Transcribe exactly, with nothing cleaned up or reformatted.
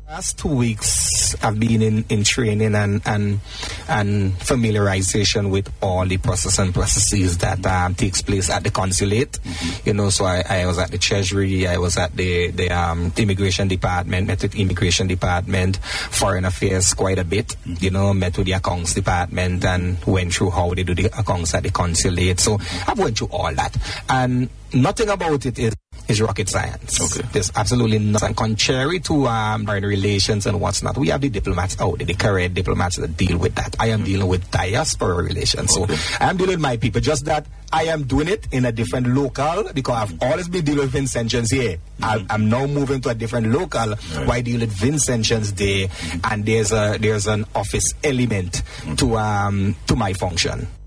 Last two weeks I've been in, in training and, and and familiarization with all the process and processes that um, takes place at the consulate. Mm-hmm. You know, so I, I was at the Treasury, I was at the, the um, Immigration Department, met with Immigration Department, Foreign Affairs quite a bit, mm-hmm. you know, met with the Accounts Department and went through how they do the accounts at the consulate. So I've went through all that. And nothing about it is is rocket science. Okay. There's absolutely nothing. Contrary to um, foreign relations and what's not, we have the diplomats out there, the career diplomats that deal with that. I am mm-hmm. dealing with diaspora relations. Okay. So I am dealing with my people. Just that I am doing it in a different local because I've always been dealing with Vincentians here. Mm-hmm. I, I'm now moving to a different local right. where I deal with Vincentians there, mm-hmm. and there's a there's an office element mm-hmm. to um to my function.